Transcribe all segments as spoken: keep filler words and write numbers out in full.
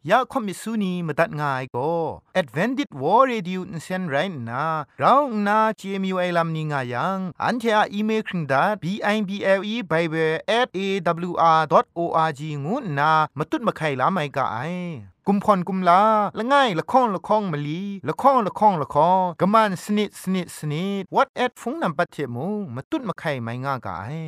ยาคอมิสุนีมตัดง่ายก็ Advented War Radio นเซนไรนะเราหน้า จี เอ็ม ยู ไอ ลัมนิงายังอันเทออีเมลคริงดา บี ไอ บี แอล อี Bible แอท เอ ดับเบิลยู อาร์ ดอท โอ อาร์ จี งูนามาตุดมาไข่ลาไม่กะไอกุมพรกุมลาละง่ายละข้องละข้องมะลีละข้องละข้องละข้องกะมันสนิดสนิดสนิด what at ฟงนำปัจเจมูมาตุดมาไข่ไม่ง่ากะไอ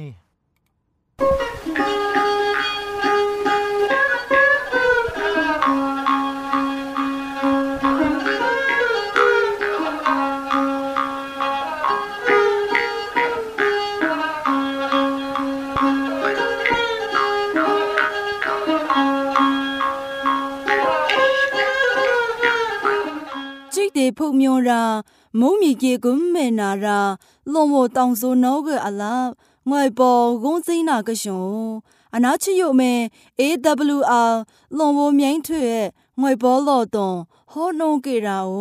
พวกมิรามุมีเกกุมเมนาราลมโวตองโซโนกอะลางวยปอกงซินากะชงอนาชิโยเม เอ ดับเบิลยู อาร์ ลมโวเมียงထွေงวยปอลอตองฮอโนเกราโอ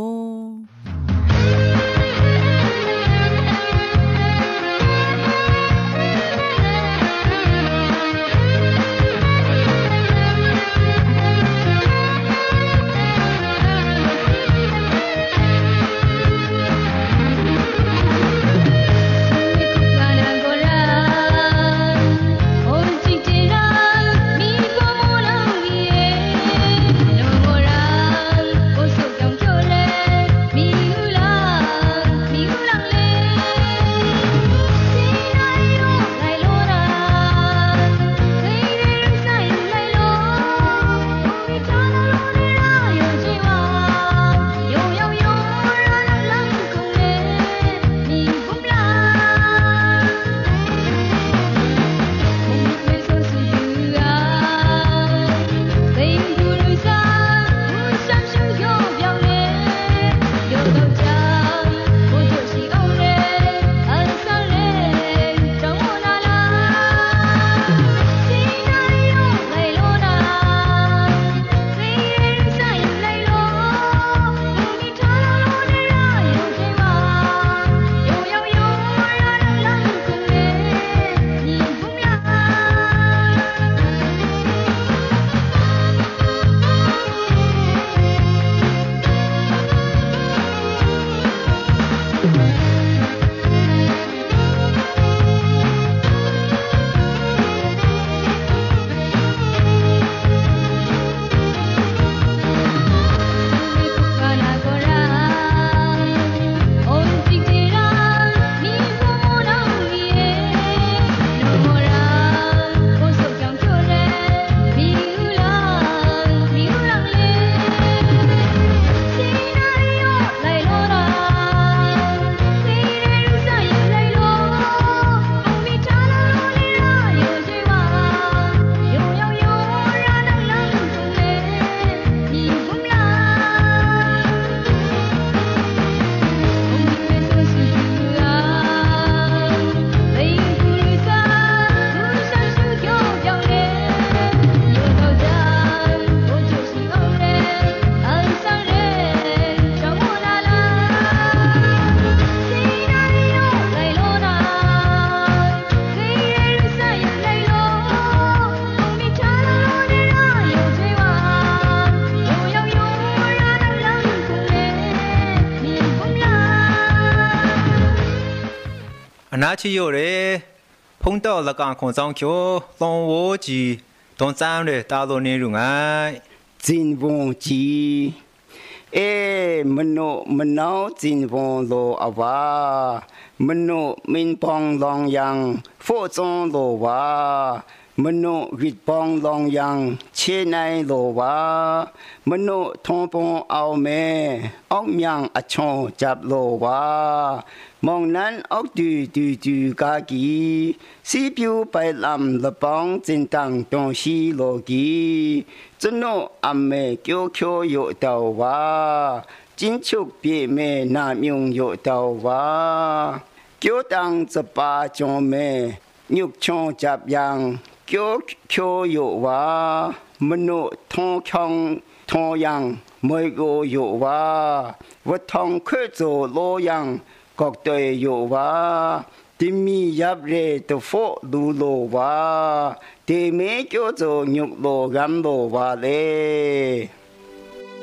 นาชิโยเรพงต่อละกางของสองเขียวลองโวจีตองจามเลยตาโลนี่รุงไงจินวงจีเอมโนมนาวจินวงโลอาวามโนมินปองลองยังโฟจงโลวามโนวิดปองลองยังเชไนโลวามโนทองปองเอาเมออกยังอชงจับโลวามองนั้นออกดูดูดูกากีสีผิวไปลำละปองจินตังตองชีโลกีจนโนอเมเกียวเขียวโยเตาว่าจินชุกเปียเมนามยงโยเตาว่าเกียวตังจะปาจงเมยุกชงจับยังเกียวเขียวโยว่ามโนทองชงทองยังมวยโกโยว่าวัดทองเคยโจโลยังกอกเตยโยว่าที่มียับเรตโฟดูโลว่าที่เมเกียวโจยุกโลกัมโลว่าเล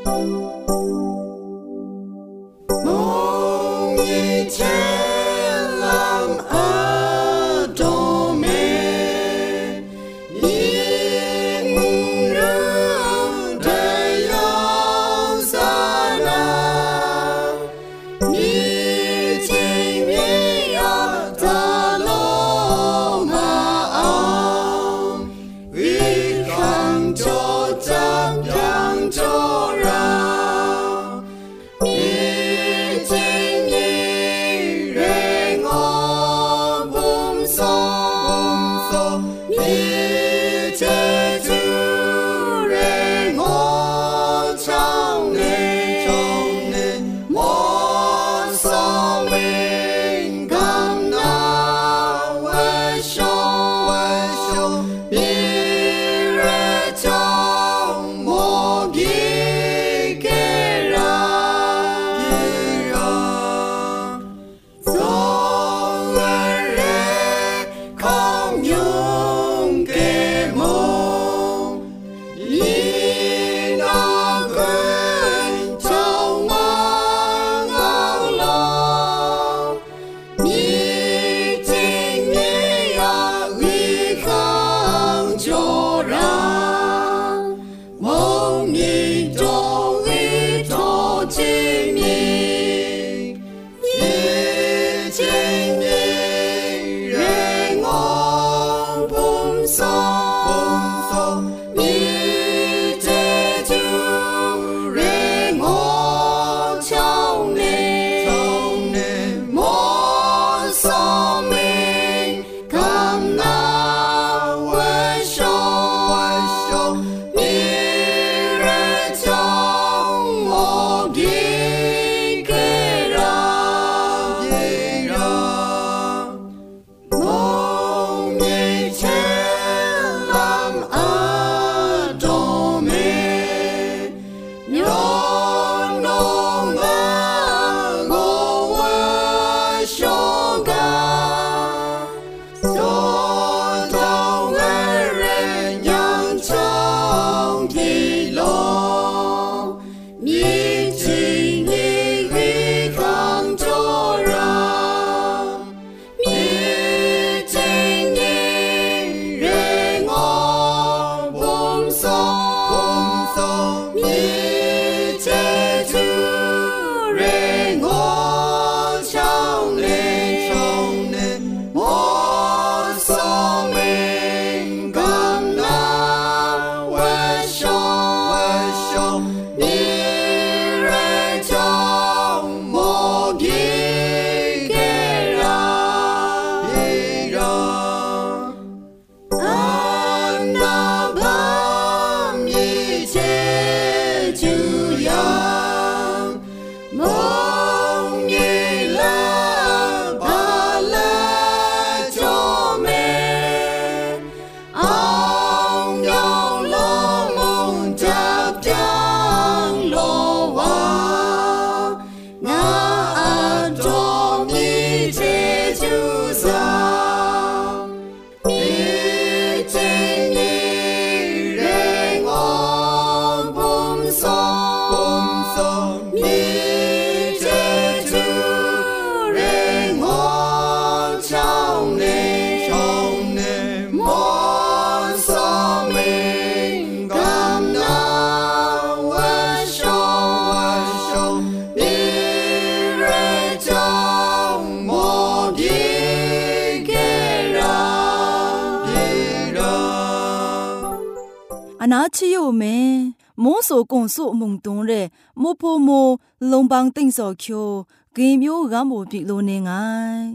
အနာချီယိုမဲမိုးဆိုကွန်ဆုအမုံတုံးတဲ့မိုးဖိုမိုလုံပန်းတိန့်စော်ချိုဂိမ်းမျိုးကမိုပြီလိုနေငိုင်း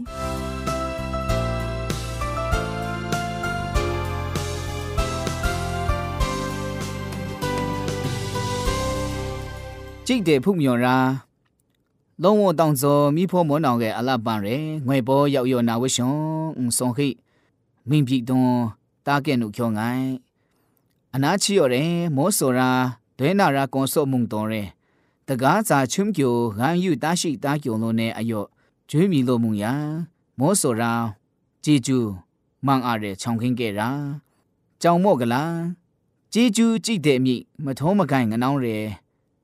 ကြိတ်တဲ့ဖုမြော်ရာလုံးဝတောင်စောမိဖို့မောနောင်ကအလှပန်ရဲငွေပေါ်ရောက်ရောနာဝရှုံစုံခိမင်းပြီတွန်တားကဲ့နုခေါငိုင်းအနာချီရော်ရဲမောဆိုရာဒွဲနာရာကွန်ဆော့မုံတော်ရဲတကားစာချုံကျိုဂန်ယူတာရှိတာကျုံလို့နဲ့အယော့ကျွေးမီလို့မူယာမောဆိုရာဂျီဂျူမန်အားရဲချောင်းခင်းခဲ့ရာကြောင်မော့ကလားဂျီဂျူကြိတ်တဲ့မြိမထုံးမကိုင်ငနောင်းရဲ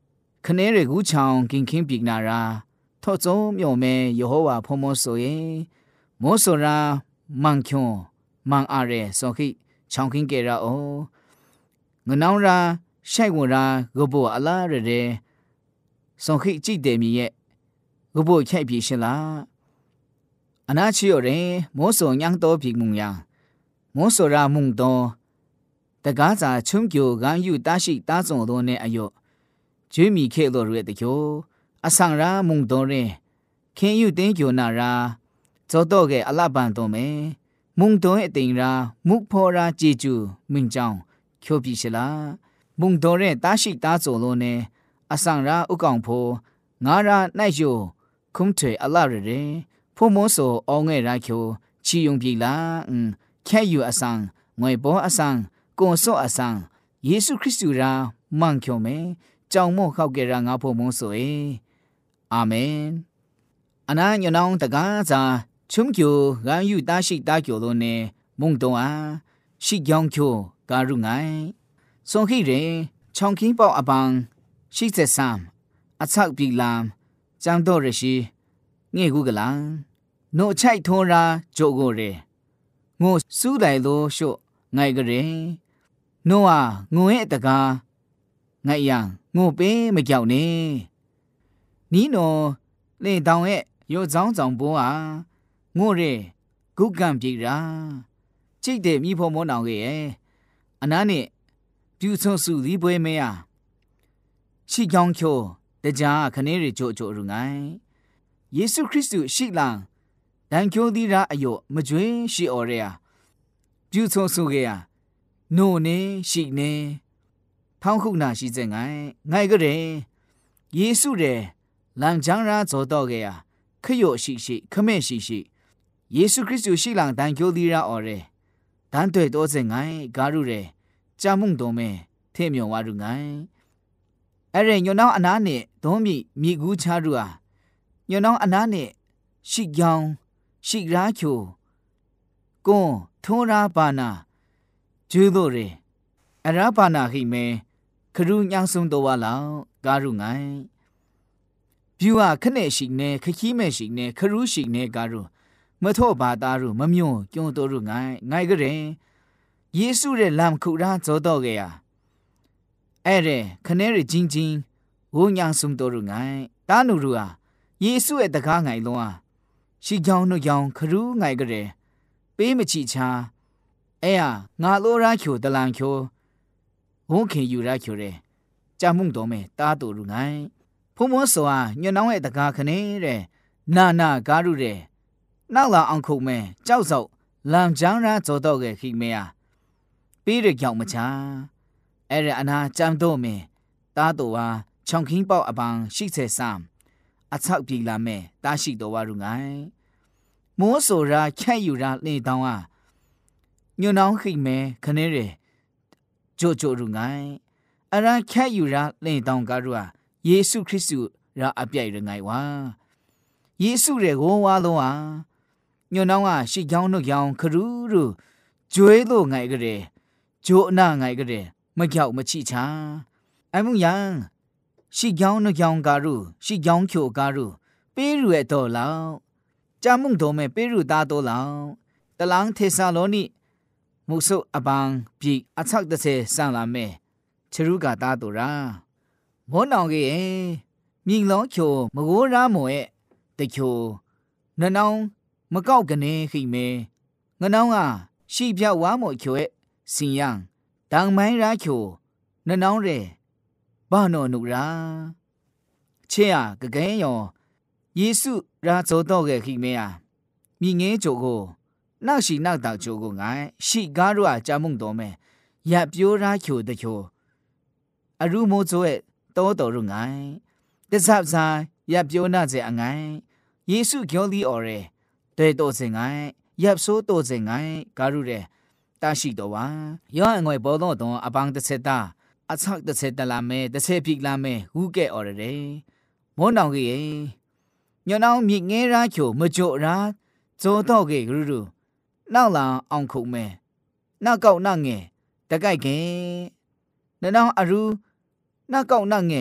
ခနဲရကူချောင်းကင်ခင်းပိနာရာထော့စုံမြော်မဲယေဟောဝါဖုံမောဆိုယေမောဆိုရာမန်ချွန်မန်အာရဲစောခိချောင်းခင်းကေရာအိုငနောင်ရာရှိုက်ဝရာဂဘောအလာရတဲ့စောခိကြည့်တယ်မြည်ရဲ့ဂဘောချိုက်ပြီရှင်လားအနာချီရောတယ်မောဆိုညံတော်ပြီမုံယာမောဆိုရာမုံတော်တကားစာချုံကျိုဂန်ယူတာရှိတာစုံတော်နဲ့အယောကျွေးမိခေတော်ရဲ့တကျော်အဆောင်ရာမုံတော်ရဲ့ခင်ယူတင်းကျိုနာရာဇောတော့ကအလပန်တော်မဲမုံတော်ရဲ့တင်ရာမုဖော်ရာကြည်ကျူမင်းကြောင့်ချိုးပြီရှိလားမုံတော်ရဲ့တာရှိတာစုံလို့နဲ့အဆောင်ရာဥကောင်ဖိုးငါရာနိုင်ယိုခုံထွေအလာရတဲ့ဖို့မောဆိုအောင်ငဲ့ရာချိုချီယုံပြီလားအင်းခဲယူအဆောင်ငွေဘောအဆောင်ကွန်စောအဆောင်ယေရှုခရစ်သူရာမန်ချုံမဲကြောင်မို့ခောက်ကြရာငါဖို့မောဆိုအေအာမင်အနာညနောင်းတကားစာချုံကျိုဂန်ယူတာရှိတာကျိုလို့နဲ့မုံတုံအားရှိကြောင်ချိုကာရုငိုင်စွန်ခိရေချောင်ခင်းပေါအပန်းရှိသက်ဆမ်အချက်ပြီလမ်ကျမ်းတော်ရရှိငေကူကလန်နို့ချိုက်ထောရာဂျိုကိုရေငိုစူးတိုင်လို့ရှုငိုင်ကရေနို့ဟာငိုရဲ့တကားငိုင်ယံငိုပေးမကြောက်နေနီးနော်လေတောင်ရဲ့ရိုးဆောင်ဆောင်ပိုးဟာငိုရဲဂုကံပြေရာကြိတ်တဲ့မိဖို့မောနောင်ရဲ့အနားနဲ့ပြူဆုံစုသီးပွဲမဲဟာရှိကြောင်းချိုတကြားခနေရကြိုကြိုရငိုင်ယေရှုခရစ်သူရှိလံဒန်ချိုသီရာအယောမကျွင်းရှိအော်ရဲပြူဆုံစုကေဟာနိုနေရှိနေထောင်းခုနာရှိတဲ့ငိုင်ငိုင်ကြတဲ့ယေရှုတဲ့လမ်းကြောင်းရာဇောတော့ကေဟာခယောရှိရှိခမဲ့ရှိရှိယေရှုခရစ်သူရှိလံဒန်ချိုသီရာအော်ရဲဒန်တွေတော့တဲ့ငိုင်ဂါရုရဲကြာမှုန်တော်မဲထဲမြော်ဝါရုငိုင်အဲ့ရညောနောင်းအနားနဲ့ဒုံးမိမိကူးချရူဟာညောနောင်းအနားနဲ့ရှိကြောင်ရှိရာချိုကွန်ထုံးရာပါနာကျူးတို့ရအရာပါနာခိမဲခရုညောင်ဆုံတော်ဝါလောက်ကာရုငိုင်ပြူဟာခနဲ့ရှိနေခခီးမဲ့ရှိနေခရုရှိနေကာရုမထော့ဘာတာရုမမြုံကျုံတော်ရုငိုင်ငိုင်ကြတဲ့ယေရှုရဲ့လမ်းခုရာဇောတော့ကေယာအဲ့ရခနဲရချင်းချင်းဝုံညာဆုံတော်ရုငိုင်တာနုရုဟာယေရှုရဲ့တကားငိုင်လုံးဟာရှိကြောင်းနှုတ်ကြောင်းခရူးငိုင်ကြတဲ့ပေးမချီချာအဲ့ဟာငါလိုရာချိုတလန်ချိုဝုံခင်ယူရာချိုတဲ့ကြာမှုန်တော်မဲတာတော်ရုငိုင်ဖုံမောစောဟာညွန့်နောင်းရဲ့တကားခနဲတဲ့နာနာကားရုတဲ့နောက်လာအောင်ခုံမဲကြောက်စောက်လမ်းချမ်းရာဇောတော့ကေခိမဲဟာပေးရကြောင်မချာအဲ့ရအနာကြမ်းတော့မဲတားတော်ဟာချောင်ခင်းပေါက်အပန်းရှိစေဆမ်အချောက်ပြီလာမဲတားရှိတော်ဝါရုငိုင်မောဆိုရာခဲ့ယူရာလေတောင်းဟာညွန့်နောင်းခိမဲခနဲရဂျိုဂျိုရုငိုင်အရာခဲ့ယူရာလေတောင်းကားရုဟာယေရှုခရစ်သူရာအပြိုင်ရငိုင်ဝါယေရှုရဲ့ဝဝါလုံးဟာညွန့်နောင်းဟာရှိကြောင်းနှုတ်ကြောင်းခရူးရူကျွေးလို့ငိုင်ကြတဲ့ဂျိုအနာငိုင်ကြတဲ့မကြောက်မချိချာအမှုယံရှိကြောင်းနှကြောင်းကားရူရှိကြောင်းချိုကားရူပေးရရဲ့တော်လောင်ကြာမှုန်တော်မဲ့ပေးရသားတော်လောင်တလန်းထေဆာလောနိမုဆုအပန်းပြီအချက်တစ်ဆယ်ဆန်လာမဲ့ချရုကသားတော်ရာမောနောင်ကြီးရဲ့မြင်လောချိုမကိုးရာမောရဲ့တချိုနနောင်မကောက်ကနေခိမဲငနောင်းကရှိပြဝါမောချိုရဲ့စင်ယံတန်မိုင်းရာချိုနနောင်းရဲဘာနောနုရာချေရကကဲယောယေစုရာဇောတော့ခဲ့ခိမဲဟာမြင်ငဲချိုကိုနောက်ရှိနောက်တောက်ချိုကိုငိုင်းရှိကားတော့အကြမှုန်တော်မဲရပ်ပြိုးရာချိုတချိုအရုမိုးဇိုရဲ့တောတော်ရုငိုင်းတစပ်ဆိုင်ရပ်ပြိုးနာစေအငိုင်းယေစုကျော်လီအော်ရဲတဲ့တော့စင်ငိုင်းရပ်ဆိုးတော့စင်ငိုင်းကာရုရဲတာရှိတော်ဝါယောအငွေဘောတော့တော့အပန်းတစ်ဆက်တာအချက်တစ်ဆက်တလာမဲတစ်ဆက်ပြိလာမဲဟူးကဲအော်ရဲမောနောင်ကြီးညောင်နောင်မြင့်ငဲရာချိုမကြိုရာဇောတော့ကေဂရုရုနောက်လာအောင်ခုံမဲနောက်ကောက်နောက်ငယ်တကိုက်ကဲနနောင်အရူနောက်ကောက်နောက်ငယ်မ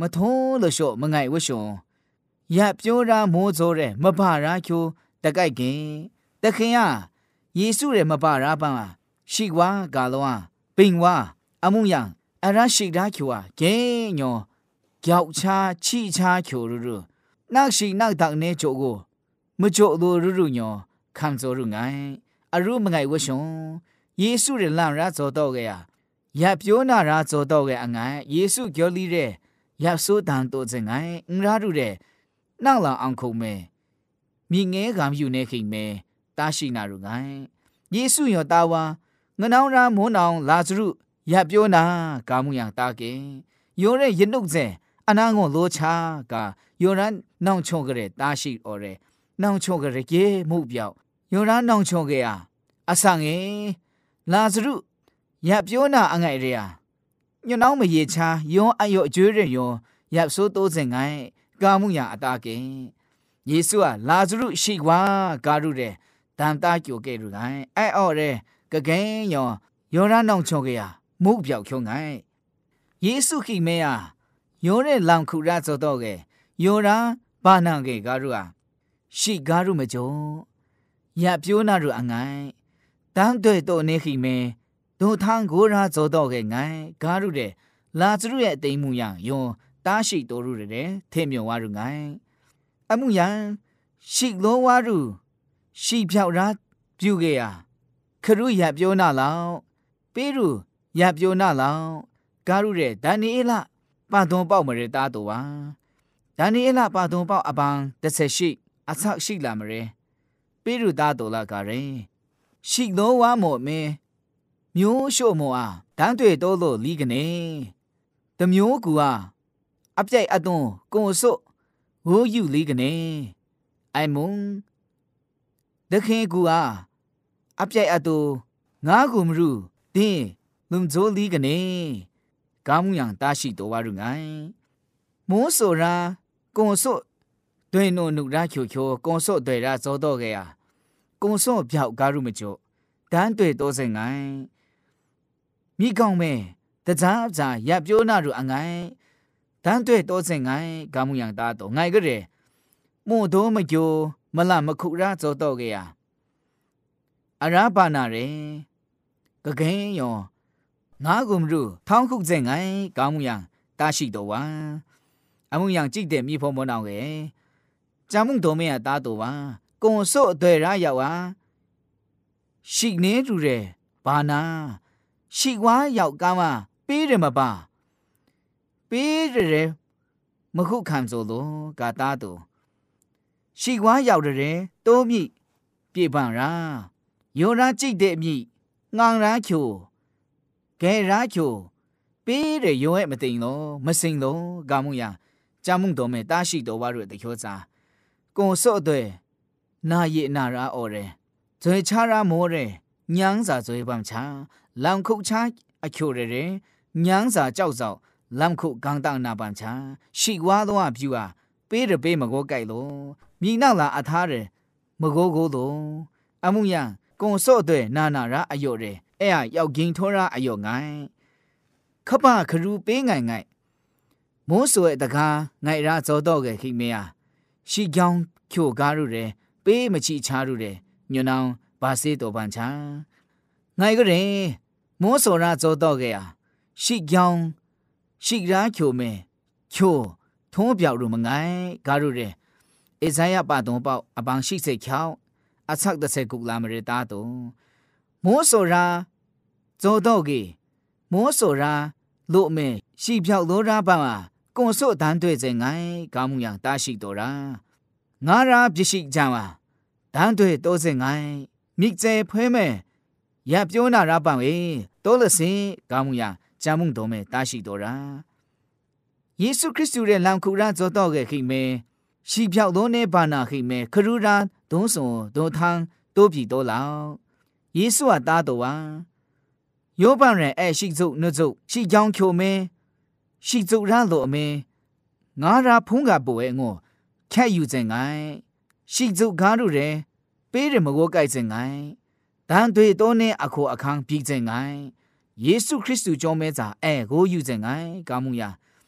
မထုံးလို့ရှော့မငိုင်ဝရှုံရပြောရာမိုးစိုးတဲ့မပါရာချိုတကိုက်ကင်တခင်ရယေစုရဲ့မပါရာပန်းရှိကွာကာလောပိန်ဝါအမှုယံအရရှိတာချိုဝကဲညောကြောက်ချာချိချာချိုရူနောက်ရှိနောက်တောင်နေချိုကိုမချိုလိုရူရညောခံစိုးရငိုင်အရုမငိုင်ဝရှုံယေစုရဲ့လမ်းရာဇောတော့ကရရပြောနာရာဇောတော့ကအငိုင်ယေစုကြောလီတဲ့ရဆိုးတန်တိုစငိုင်အင်ရာရူတဲ့နောက်လာအောင်ခုံမဲမြင်ငဲကံယူနေခိမဲတာရှိနာရူငိုင်ယေစုယောတာဝါငနောင်ရာမိုးနောင်လာဇရုရပြောနာကာမှုယံတာကေယောရဲယနုတ်စေအနာငုံလိုချာကယောရန်နောင်ချုံကြတဲ့တာရှိအော်ရဲနောင်ချုံကြတဲ့ကေမှုပြောက်ယောရန်နောင်ချုံကြရအဆန်ငေလာဇရုရပြောနာအငိုင်ရညနောင်မရေချာယောအယောအကျွေးရယောရဆိုးတိုးစင်ငိုင်ကာမှုယံအတာကေယေစုကလာဇရုရှိကွာကာရုတဲ့တန်တာကြိုကဲရူကိုင်အဲ့အော်ရဲကကဲယောယောရန်နောင်ချုံကြရမှုပြောက်ချုံငိုင်ယေစုခိမဲယာယောရဲလောင်ခုရဇောတော့ကေယောရာဘာနာကေကာရုဟာရှိကာရုမကြုံရပြောနာရုအငိုင်တန်းတွေတော့နေခိမဲဒိုထန်းကိုရာဇောတော့ကေငိုင်ကာရုတဲ့လာဇရုရဲ့အသိမှုယံယောတားရှိတော်ရုတဲ့ထေမြော်ဝါရုငိုင်အမှုယံရှိလောဝါရုရှိဖြောက်ရာပြုကေယာခရုရပြောနာလောပေရုရပြောနာလောကာရုတဲ့ဒန်နီအေလပါသွန်ပေါက်မရတာတော့ပါဒန်နီအေလပါသွန်ပေါက်အပန်းတစ်ဆက်ရှိအဆောက်ရှိလာမရပေရုသားတော်လာကရဲရှိသောဝါမော်မဲမျိုးရှို့မော်အားတန်းတွေတော်လို့လီကနေတမျိုးကူအားအပြိုက်အသွန်ကိုစို့ဝိုးယူလီကနေအိုင်မုံဒခင်ကူအားအပြိုက်အတူငါကူမရူတင်းလုံဇိုလီကနေကာမှုယံတာရှိတော်ဝါရုငိုင်မိုးဆိုရာကွန်ဆော့တွင်နိုနုရာချိုချိုကွန်ဆော့တွေရာဇောတော့ကေယာကွန်ဆော့ပြောက်ကာရုမချိုတန်းတွေတိုးစင်ငိုင်မိကောင်းမဲတကြားအကြားရပြောနာရုအငိုင်တန်းတွေတိုးစင်ငိုင်ကာမှုယံတာတော့ငိုင်ကြတဲ့မို့တော့မကြိုမလမခုရာဇောတော့ကေယာအရာပါနာရဲကကဲယောငါကုမရူထောင်းခုစင်ငိုင်ကောင်းမှုယံတာရှိတော်ဝါအမှုယံကြည့်တဲ့မိဖို့မနောင်ကေဂျာမှုတော်မေတာတော်ဝါကွန်ဆော့အတွေရာရောက်ဝါရှိနေတူတဲ့ဘာနာရှိကွာရောက်ကားမပေးတယ်မပါပေးတယ်မခုခံစိုးလို့ကာတာတော်ရှိကွာရောက်တယ်တိုးမြင့်ပြေပန်ရာယောရာကြည့်တဲ့မြင့်ငေါရာချိုကဲရာချိုပေးတယ်ယောရဲ့မသိလို့မစိန်လို့ကာမှုယဂျာမှုတော်မဲ့တာရှိတော်ဝါရတဲ့ကျောစာကွန်ဆော့တဲ့နာယေနာရာအော်ရဲဇွေချာရာမောရဲညန်းစာဇွေပမ်ချာလောင်ခုတ်ချာအချိုရဲရဲညန်းစာကြောက်စောက်လမ်ခုဂန်တန်နာပမ်ချာရှိကွာတော့အပြူဟာပေးတယ်ပေးမကောကြိုက်လို့မြည်နောက်လာအထားတယ်မကောကိုတော့အမှုယကွန်ဆော့တဲ့နာနာရာအယော့ရဲအဲ့ဟာယောက်ဂင်းထောရာအယော့ငိုင်ခပခရူပေးငိုင်ငိုင်မိုးဆိုရဲ့တကားငိုင်ရာဇောတော့ကေခိမေယာရှိကြောင်းချိုကားရူရဲပေးမချီချားရူရဲညွန်းအောင်ဘာစေတော်ပန်ချာငိုင်ကြရဲမိုးဆိုရာဇောတော့ကေယာရှိကြောင်းရှိရာချိုမဲချိုထုံးပြောက်ရူမငိုင်ကားရူရဲအေဇာယပါတုံပေါအပန်းရှိစိတ်ချောင်းအဆက်တဆက်ကုလာမရတာတော့မိုးဆိုရာဇောတော့ကေမိုးဆိုရာလို့မဲရှိဖြောက်လို့ရာပန်းဟာကွန်ဆော့တန်းတွေစင်ငိုင်ကောင်းမှုယံတာရှိတော်ရာငါရာပြရှိကြပါတန်းတွေတိုးစင်ငိုင်မိကျဲဖွဲမဲရပြောနာရာပန်းဝေတိုးလစင်ကောင်းမှုယံဂျာမှုတော်မဲတာရှိတော်ရာယေရှုခရစ်သူရဲ့လမ်းခုရာဇောတော့ကေခိမဲရှိဖြောက်လို့နေဘာနာခိမဲခရူရာဒုံးစုံဒုံထန်းတိုးပြီတော်လောက်ယေရှုဟာတာတော်ဝါယောပန်ရအဲရှိစုနှုတ်စုရှိကြောင်းချိုမဲရှိစုရလို့အမဲငါရာဖုံးကပိုဲငိုခက်ယူစင်ငိုင်ရှိစုကားရူရဲပေးရမကိုကြိုက်စင်ငိုင်တန်တွေတော့နေအခုအခန်းပြီးစင်ငိုင်ယေရှုခရစ်သူကြောမဲစာအဲကိုယူစင်ငိုင်ကာမှုယာတ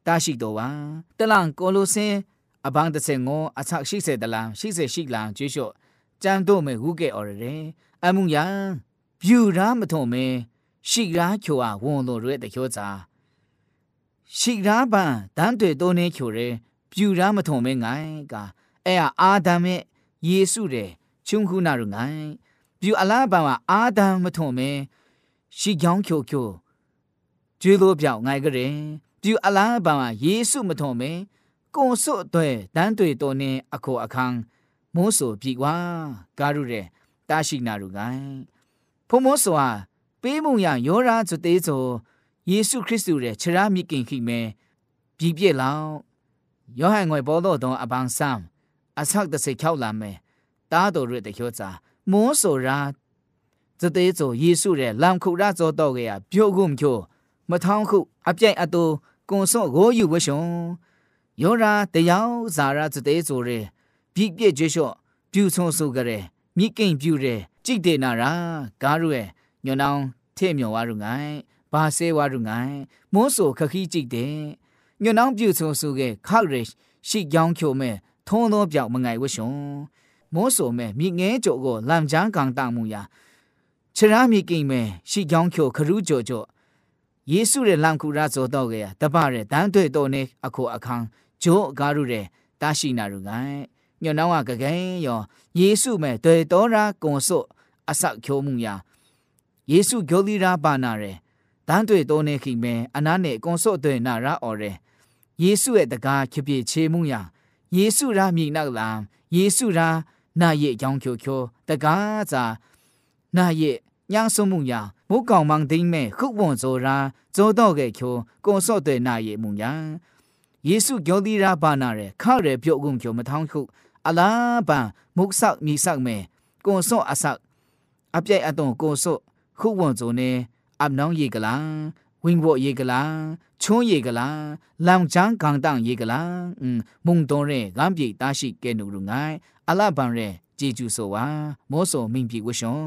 တာရှိတော်ပါတလန်ကိုလိုစင်အဘန်းတစ်စင်ကိုအချက်ရှိစေတလန်ရှိစေရှိလန်ကျွေးလျှော့ကြမ်းတို့မဲ့ဟုကဲ့အော်ရဲအမှုရပြူရာမထုံမဲရှိရာချိုအားဝန်တော်ရဲတချို့စာရှိရာပန်တန်းတွေတိုးနေချိုရဲပြူရာမထုံမဲငိုင်းကအဲအာဒမ်ရဲ့ယေစုတဲ့ချုံခုနာရငိုင်းပြူအလားပန်ကအာဒမ်မထုံမဲရှိကြောင်းချိုချိုကျွေးလို့ပြောင်းငိုင်ကြတယ်ပြူအလားပန်ကယေစုမထုံမဲကိုစွတ်တွေတန်းတွေတိုးနေအခုအခန်းမိုးဆိုပြီကွာကားရတဲ့တာရှိနာရငိုင်းဖုံမိုးဆိုဟာပေးမှုရယောရာဇတေးဆိုယေရှုခရစ်သူရဲ့ခြေရာမိခင်ခိမဲပြည့်ပြည့်လောင်ယောဟန်ငွေပေါ်တော့တော့အပန်းဆမ်အဆက်တစေခေါလာမဲတားတော်ရတဲ့ကျော်စာမိုးဆိုရာဇတေးဆိုယေရှုရဲ့လမ်ခုရာဇောတော့ကရပြုတ်ခုမချိုမထောင်းခုအပြိုင်အတူကွန်စော့ကိုယူဝရှုံယောရာတရားဇာရာဇတေးဆိုရဲပြည့်ပြည့်ကျွေးလျှော့ပြူဆုံဆိုကြတဲ့မိခင်ပြူတဲ့ကြိတ်တဲ့နာရာကားရွယ်ညွန်အောင်ထဲ့မြော်ဝါရုငိုင်းဘာဆေးဝါရုငိုင်းမိုးဆိုခခီးကြိတ်တဲ့ညွန်အောင်ပြူဆုံဆိုကခောက်ရရှိကြောင်းချိုမဲ့ထုံးသောပြောက်မငိုင်ဝရှုံမိုးဆိုမဲ့မိငဲကြိုကိုလမ်ချန်းကန်တမှုရာခြေရာမိခင်မဲ့ရှိကြောင်းချိုခရူးကြိုကြိုယေစုရဲ့လမ်ကူရာဇောတော့ကရတပတဲ့တန်းတွေတော့နေအခုအခန်းဂျိုကားရုတဲ့တာရှိနာရုငိုင်းညွန်အောင်ကကဲယောယေစုမဲ့တေတော်ရာကွန်စောအဆောက်ချိုမှုရာယေစုဂိုလီရာပါနာရဲတန်းတွေတိုးနေခိမဲအနာနဲ့ကွန်စောတွေနာရာအော်ရဲယေစုရဲ့တကားဖြစ်ဖြစ်ချေမှုရာယေစုရာမြည်နောက်လာယေစုရာနာရဲ့ကြောင်းချိုချိုတကားစာနာရဲ့ညံဆုမှုရာမုကောင်မန်ဒိမဲခုဝန်ဇောရာဇောတော့ကဲချိုကွန်စောတွေနာရဲ့မှုညာယေစုဂိုလီရာပါနာရဲခါရဲပြုတ်ကုန်ချိုမထောင်းခုအလားပန်မုဆောက်မြည်ဆောက်မဲကွန်စောအဆောက်အပြိုင်အတုံကိုစောခုဝန်ဇိုနေအပ်နောင်းရေကလာဝင်းဘောရေကလာချုံးရေကလာလောင်ချန်းကန်တန့်ရေကလာမုံတော်ရဲဂမ်ပြေတာရှိကဲနူရငိုင်းအလပန်ရဲဂျေဂျူဆိုဝါမောဆိုမင်းပြေဝရှော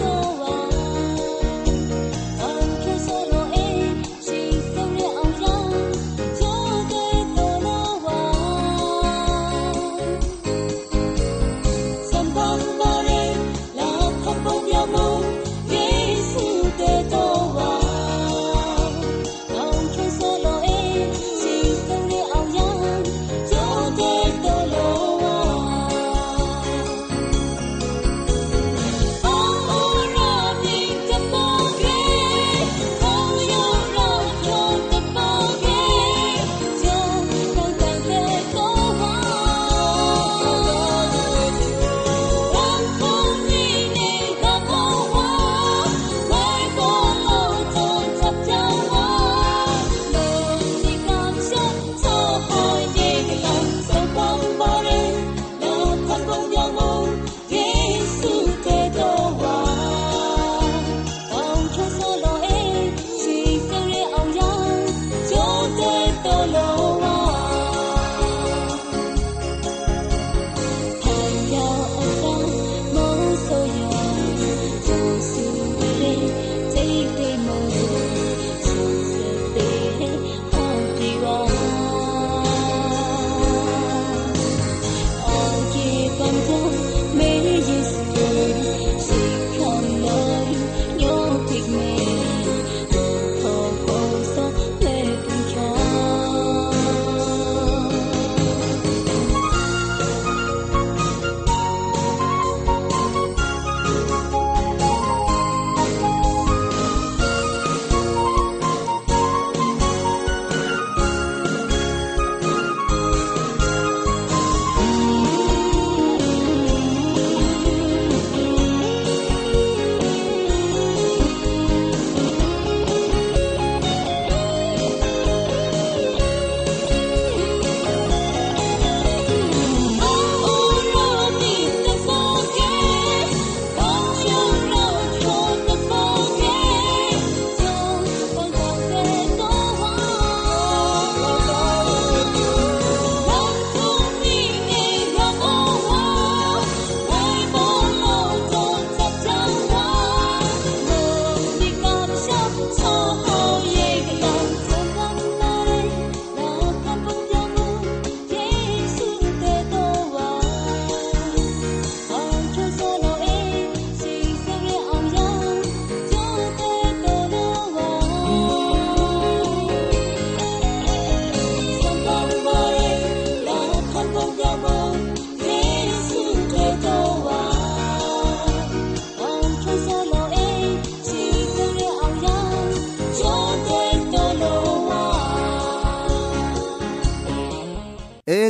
Hãy subscribe cho kênh Ghiền Mì Gõ để không bỏ lỡ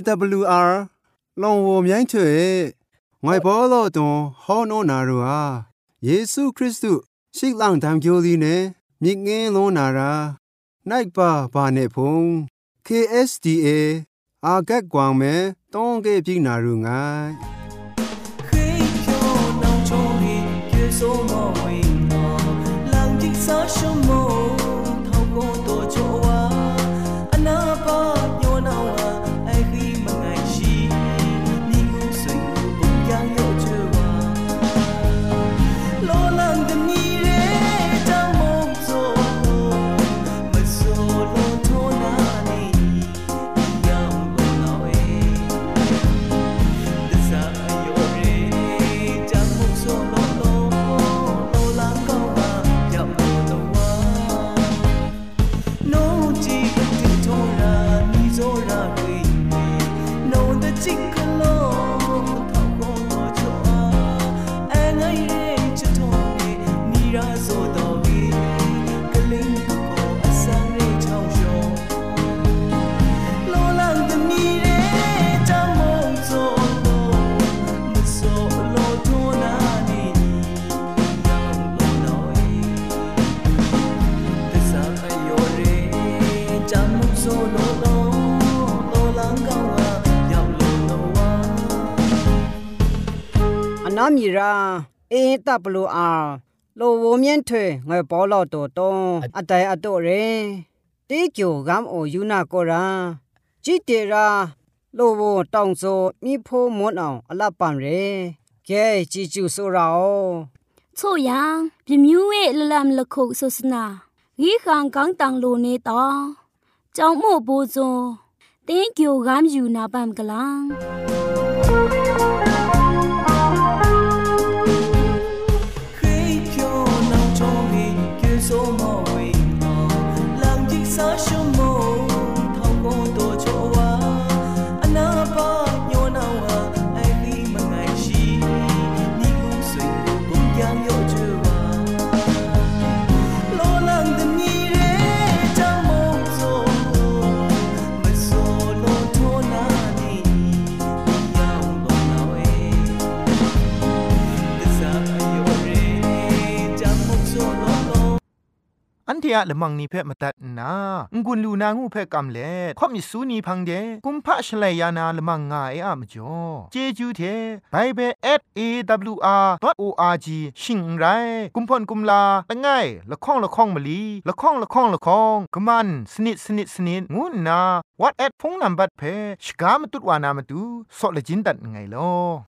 ดับเบิลยู อาร์ ลองวอมีเถอะไงพอลอตงฮอนอนารัวเยซูคริสต์ชิกหลังทำเกียวลีเนมิเงลอนาราไนปะปาเนพง เค เอส ดี เอ อาแกกกวางเมต้องเก็บพิกนารุงไง黑飘浪中里月色莫为我浪迹沙什么逃过多久啊阿那巴有那哇爱黑门爱西你无随无不样有着哇罗浪的你人张梦做没说罗托那里一样罗老哎的啥有人张梦说罗罗罗浪高啊要罗的哇侬几个的头啦你做啦会侬的几个咯逃过多久啊爱爱人就痛的你让做到的个灵不够阿三人超雄罗浪的你人张梦做咯没说罗托那里让罗老哎的啥有人张梦说罗罗罗浪高啊要罗罗啊အနာမီရာเอ ดับเบิลยู อาร์ โลโวเมียนเถงอยปอลอตัวตงอไตอโตเรตีเกียวกำโอยูนาโกราจิเตราโลโวตองโซมีโพมดเอาอลาปันเรแกจิจูโซราโอโซยังบิมิวเอละลำละคุกโซสนารีขังกังตังโลเนตอจองโมโบโซเต็งเกียวกำยูนาปัมกลัง黑飘浪中里月色莫为我浪迹沙什么逃过多久啊阿那巴有那哇爱黑门爱西你无随无不样有着哇罗浪的你人张梦做没说罗托那里一样罗老哎的啥有人张梦说罗罗อันเทียละมังนิเพ่มาตัดนางุนลูนางูเพ่กำเล่ข่อมิสูนีพังเดกุมพะชเลยานาละมังงาเออะมจ่อเจจูเทไบเบิล เอท เอ ดับเบิลยู อาร์ ดอท โอ อาร์ จี ชิงไรกุมพ่นกุมลาละไงละข้องละข้องมะลีละข้องละข้องละข้องกะมันสนิดสนิดสนิดงูนาวัดแอดพงนัมบัดเพ่ชกามตุดวานามตุซอเลจินตัดไงลอ